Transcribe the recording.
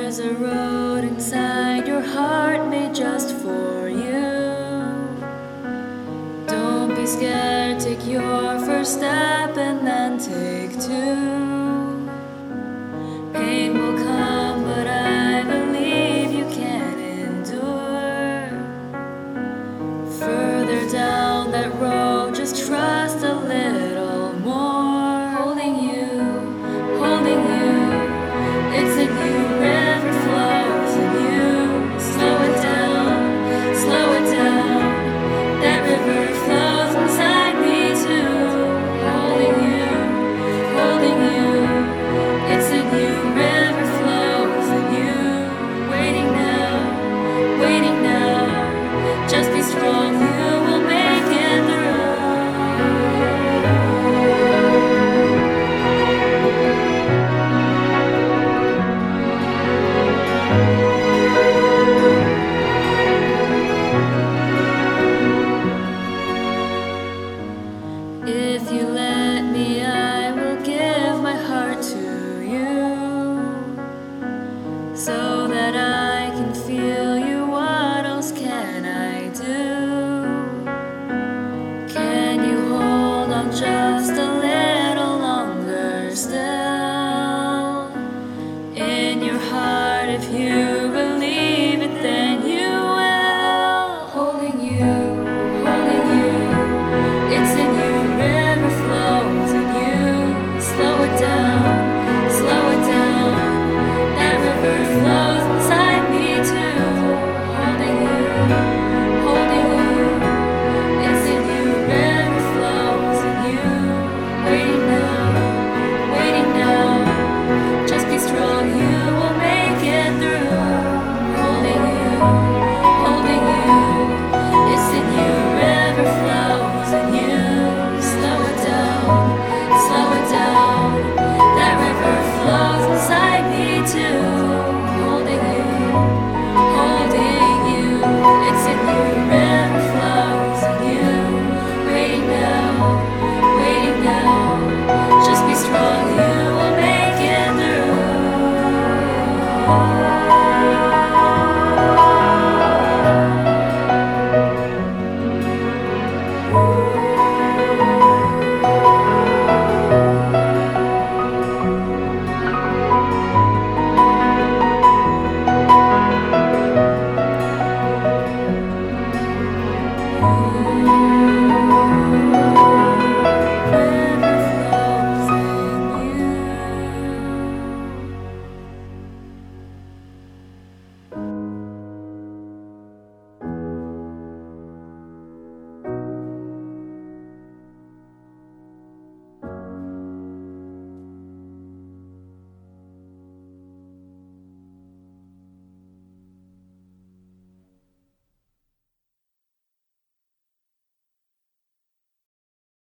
There's a road inside your heart made just for you. Don't be scared, take your first step and then take two. Pain will come, but I believe you can endure. Further down that road, just trust a little more. Holding you, it's in you. River flows in you. Slow it down. That river flows inside me too. Holding you, it's in you. River flows in you. Waiting now. Just be strong, you will make it through. If you let me, I will give my heart to you, so that I can feel you. What else can I do? Can you hold on just a little longer still? In your heart, if you believe it, then you will. Holding you, it's in you. River flows in you. Slow it down. That river flows inside me too. Holding you, it's in you. River flows in you. Waiting now. Just be strong, you will make it through. Holding you, it's in you. River flows in you. Slow it down. That river flows inside me too. Holding you, it's in you. River flows in you. Waiting now. Just be strong.